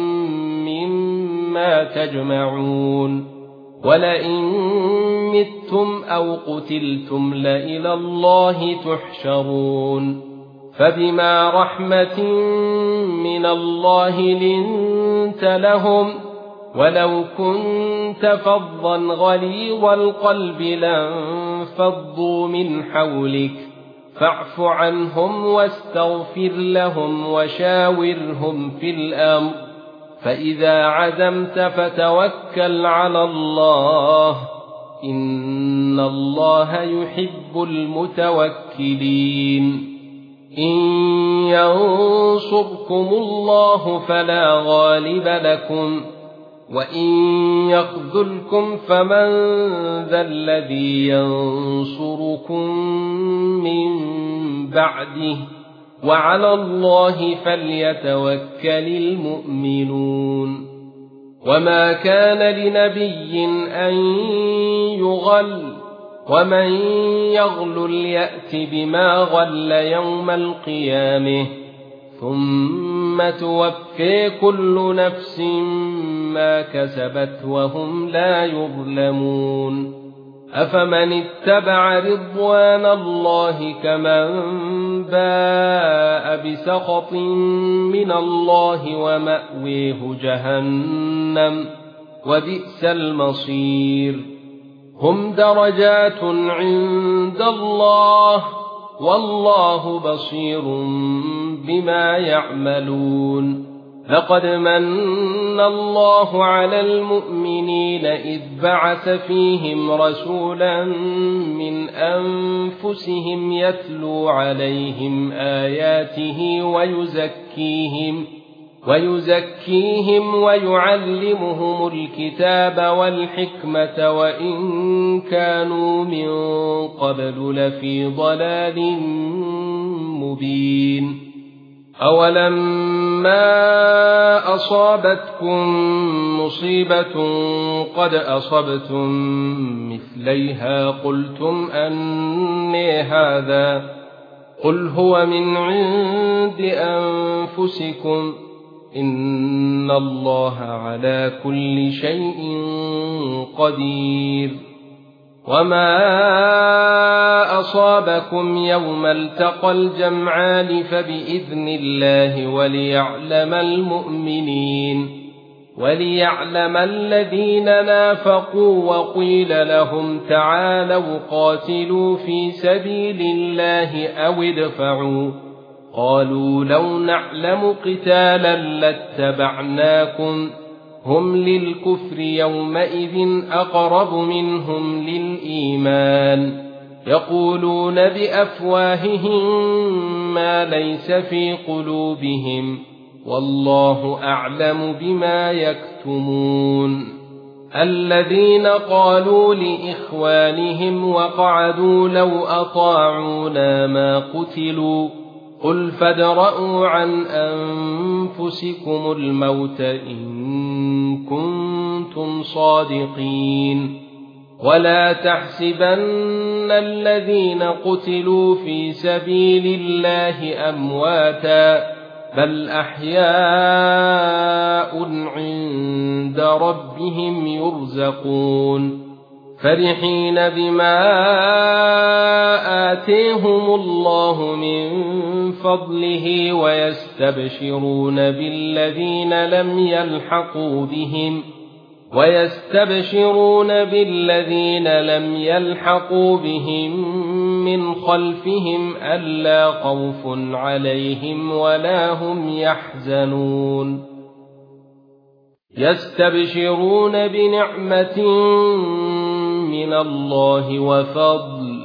مما تجمعون ولئن متم أو قتلتم لإلى الله تحشرون فبما رحمة من الله لنت لهم ولو كنت فظا غليظ القلب لانفضوا من حولك فاعف عنهم واستغفر لهم وشاورهم في الأمر فإذا عزمت فتوكل على الله إن الله يحب المتوكلين إن ينصركم الله فلا غالب لكم وإن يخذلكم فمن ذا الذي ينصركم من بعده وعلى الله فليتوكل المؤمنون وما كان لنبي أن يغل ومن يغل يأت بما غل يوم القيامة ثم توفي كل نفس ما كسبت وهم لا يظلمون أفمن اتبع رضوان الله كمن باء بسخط من الله ومأويه جهنم وبئس المصير هم درجات عند الله والله بصير بما يعملون لقد من الله على المؤمنين إذ بعث فيهم رسولا من أنفسهم يتلو عليهم آياته ويزكيهم ويزكيهم ويعلمهم الكتاب والحكمة وإن كانوا من قبل لفي ضلال مبين أولما أصابتكم مصيبة قد أصبتم مثليها قلتم أني هذا قل هو من عند أنفسكم إن الله على كل شيء قدير وما أصابكم يوم التقى الجمعان فبإذن الله وليعلم المؤمنين وليعلم الذين نافقوا وقيل لهم تعالوا قاتلوا في سبيل الله أو ادفعوا قالوا لو نعلم قتالا لاتبعناكم هم للكفر يومئذ أقرب منهم للإيمان يقولون بأفواههم ما ليس في قلوبهم والله أعلم بما يكتمون الذين قالوا لإخوانهم وقعدوا لو أطاعونا ما قتلوا قل فادرءوا عن أنفسكم الموت إن كنتم صادقين ولا تحسبن الذين قتلوا في سبيل الله أمواتا بل أحياء عند ربهم يرزقون فرحين بما آتيهم الله من فضله ويستبشرون بالذين لم يلحقوا بهم ويستبشرون بالذين لم يلحقوا بهم من خلفهم ألا خوف عليهم ولا هم يحزنون يستبشرون بنعمة من الله وفضل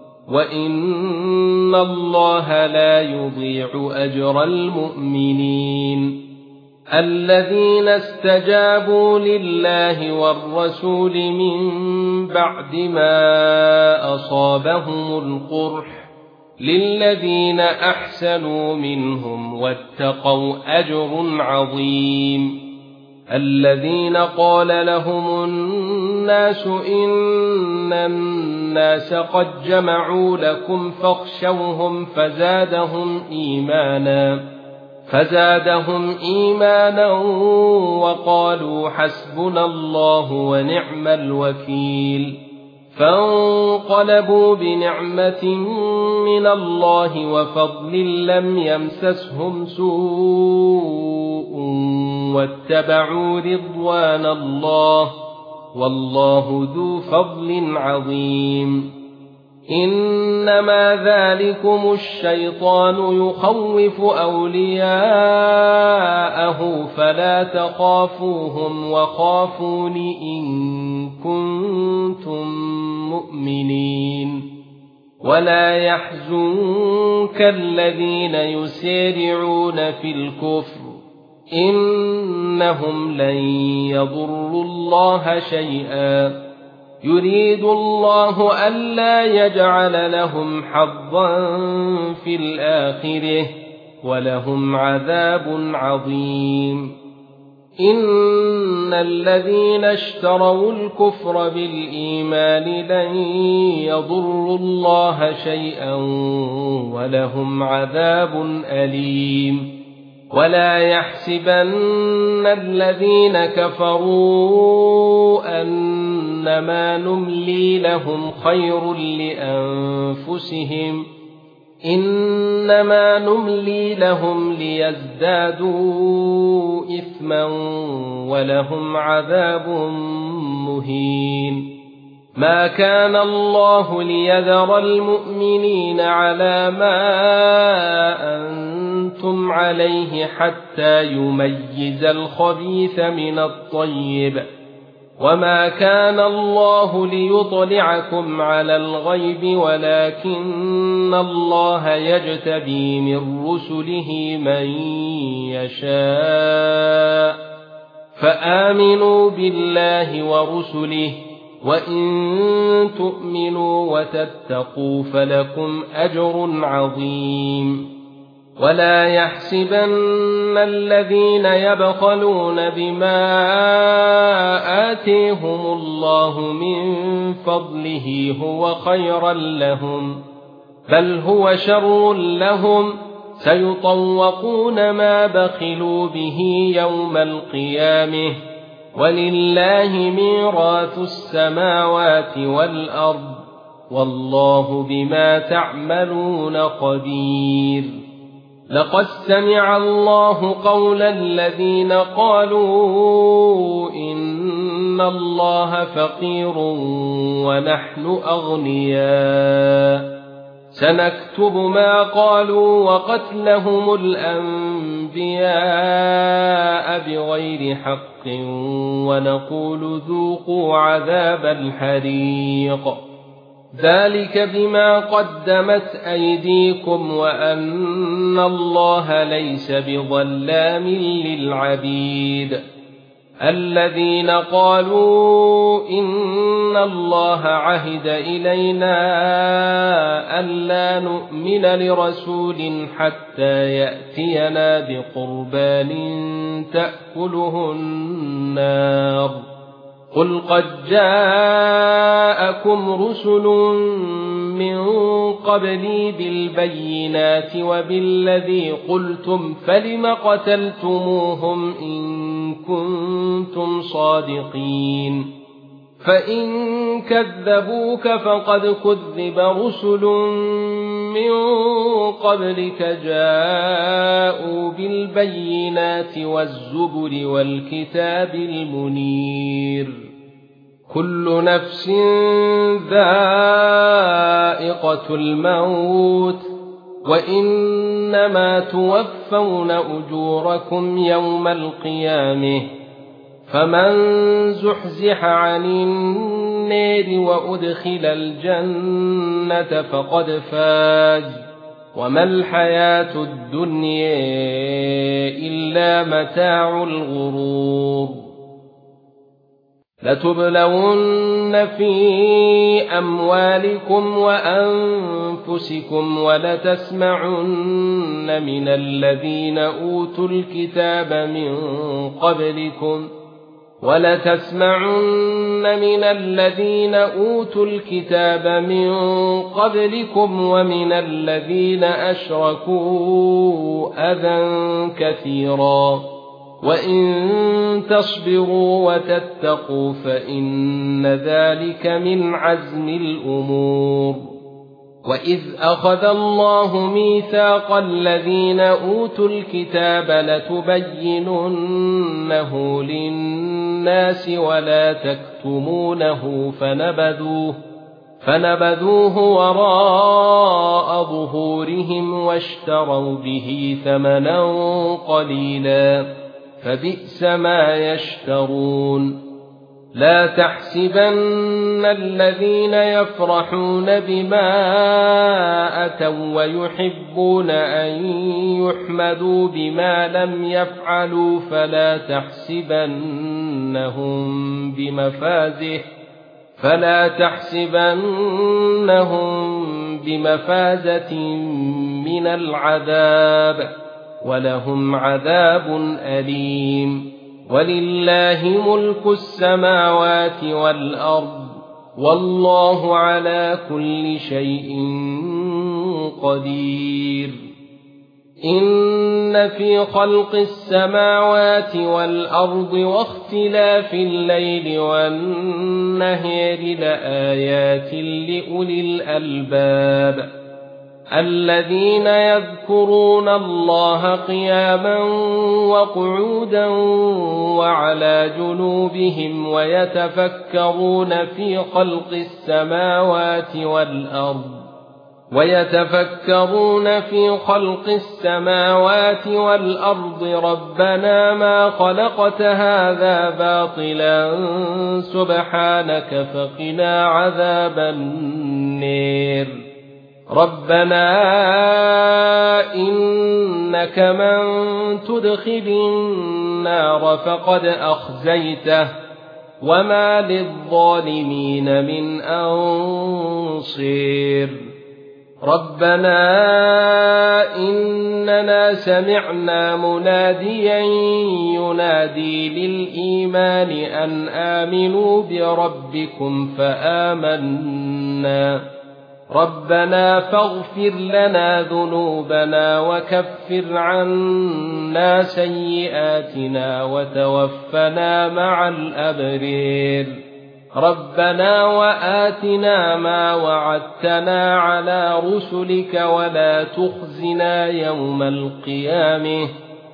وإن الله لا يضيع أجر المؤمنين الذين استجابوا لله والرسول من بعد ما أصابهم القرح للذين أحسنوا منهم واتقوا أجر عظيم الذين قال لهم الناس إن الناس قد جمعوا لكم فاخشوهم فزادهم إيمانا فزادهم إيمانا وقالوا حسبنا الله ونعم الوكيل فانقلبوا بنعمة من الله وفضل لم يمسسهم سوء واتبعوا رضوان الله والله ذو فضل عظيم إنما ذلكم الشيطان يخوف أولياءه فلا تخافوهم وخافون إن كنتم مؤمنين ولا يحزنك الذين يسارعون في الكفر إنهم لن يضروا الله شيئا يريد الله ألا يجعل لهم حظا في الآخرة ولهم عذاب عظيم إن الذين اشتروا الكفر بالإيمان لن يضروا الله شيئا ولهم عذاب أليم ولا يحسبن الذين كفروا أنما نملي لهم خير لأنفسهم إنما نملي لهم ليزدادوا إثما ولهم عذاب مهين ما كان الله ليذر المؤمنين على ما أنتم عليه حتى يميز الخبيث من الطيب وما كان الله ليطلعكم على الغيب ولكن الله يجتبي من رسله من يشاء فآمنوا بالله ورسله وإن تؤمنوا وتتقوا فلكم أجر عظيم ولا يحسبن الذين يبخلون بما آتيهم الله من فضله هو خيرا لهم بل هو شر لهم سيطوقون ما بخلوا به يوم القيامة ولله ميراث السماوات والأرض والله بما تعملون خبير لقد سمع الله قول الذين قالوا إن الله فقير ونحن أغنياء سنكتب ما قالوا وقتلهم الأنبياء بغير حق ونقول ذوقوا عذاب الحريق ذلك بما قدمت أيديكم وأن الله ليس بظلام للعبيد الذين قالوا إن الله عهد إلينا ألا نؤمن لرسول حتى يأتينا بقربان تأكله النار قل قد جاءكم رسل من قبلي بالبينات وبالذي قلتم فلم قتلتموهم إن كنتم صادقين فإن كذبوك فقد كذب رسل من قبلك جاءوا بالبينات والزبر والكتاب المنير كل نفس ذائقة الموت وإنما توفون أجوركم يوم القيامة فمن زحزح عن النار وأدخل الجنة فقد فاز وما الحياة الدنيا إلا متاع الغرور لتبلون في أموالكم وأنفسكم ولتسمعن من الذين أوتوا الكتاب من قبلكم ولتسمعن من الذين أوتوا الكتاب من قبلكم ومن الذين أشركوا أذى كثيرا وإن تصبروا وتتقوا فإن ذلك من عزم الأمور وإذ أخذ الله ميثاق الذين أوتوا الكتاب لتبيننه للناس ولا تكتمونه فنبذوه فنبذوه وراء ظهورهم واشتروا به ثمنا قليلا فبئس ما يشترون لا تحسبن الذين يفرحون بما أتوا ويحبون أن يحمدوا بما لم يفعلوا فلا تحسبنهم بمفازة فلا تحسبنهم بمفازة من العذاب ولهم عذاب أليم ولله ملك السماوات والأرض والله على كل شيء قدير إن في خلق السماوات والأرض واختلاف الليل والنهار لآيات لأولي الألباب الذين يذكرون الله قياما وقعودا وعلى جنوبهم ويتفكرون في خلق السماوات والأرض ويتفكرون في خلق السماوات والأرض ربنا ما خلقت هذا باطلا سبحانك فقنا عذاب النار ربنا إنك من تدخل النار فقد أخزيته وما للظالمين من أنصير ربنا إننا سمعنا مناديا ينادي للإيمان أن آمنوا بربكم فآمنا ربنا فاغفر لنا ذنوبنا وكفر عنا سيئاتنا وتوفنا مع الأبرار ربنا وآتنا ما وعدتنا على رسلك ولا تخزنا يوم القيامة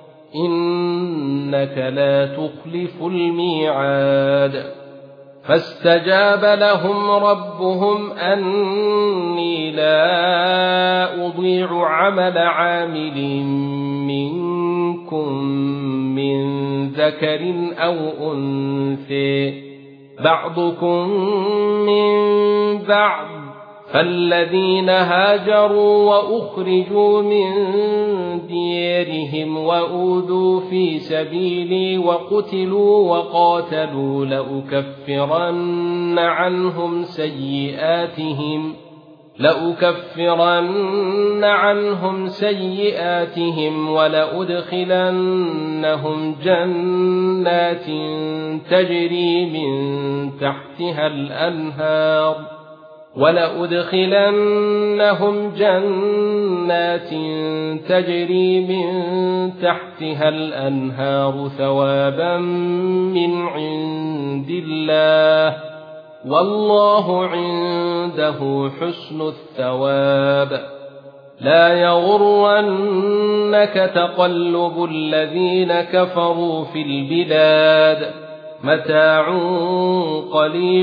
إنك لا تخلف الميعاد فاستجاب لهم ربهم أني لا أضيع عمل عامل منكم من ذكر أو أنثى بعضكم من بعض فالذين هاجروا وأخرجوا من ديارهم وأوذوا في سبيلي وقتلوا وقاتلوا لأكفرن عنهم سيئاتهم لأكفرن عنهم سيئاتهم ولأدخلنهم جنات تجري من تحتها الأنهار ولأدخلنهم جنات تجري من تحتها الأنهار ثوابا من عند الله والله عنده حسن الثواب لا يغرنك تقلب الذين كفروا في البلاد متاع قليل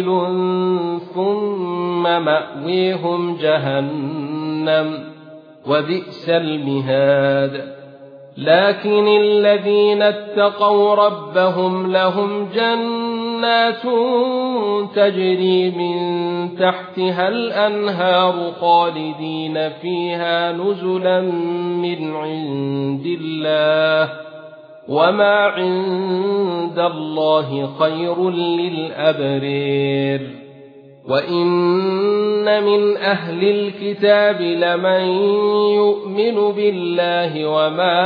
ثم مأويهم جهنم وبئس المهاد لكن الذين اتقوا ربهم لهم جنات تجري من تحتها الأنهار خالدين فيها نزلا من عند الله وما عند الله خير للأبرار وإن من أهل الكتاب لمن يؤمن بالله وما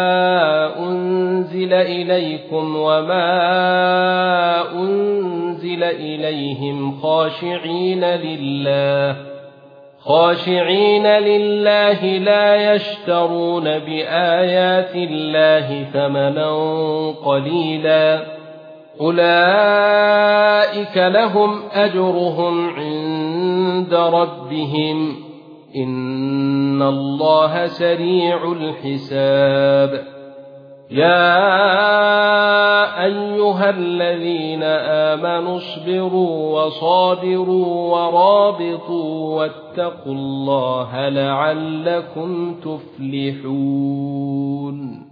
أنزل إليكم وما أنزل إليهم خاشعين لله خاشعين لله لا يشترون بآيات الله ثمنا قليلا أولئك لهم أجرهم عند ربهم إن الله سريع الحساب يا أيها الذين آمنوا اصبروا وصابروا ورابطوا واتقوا الله لعلكم تفلحون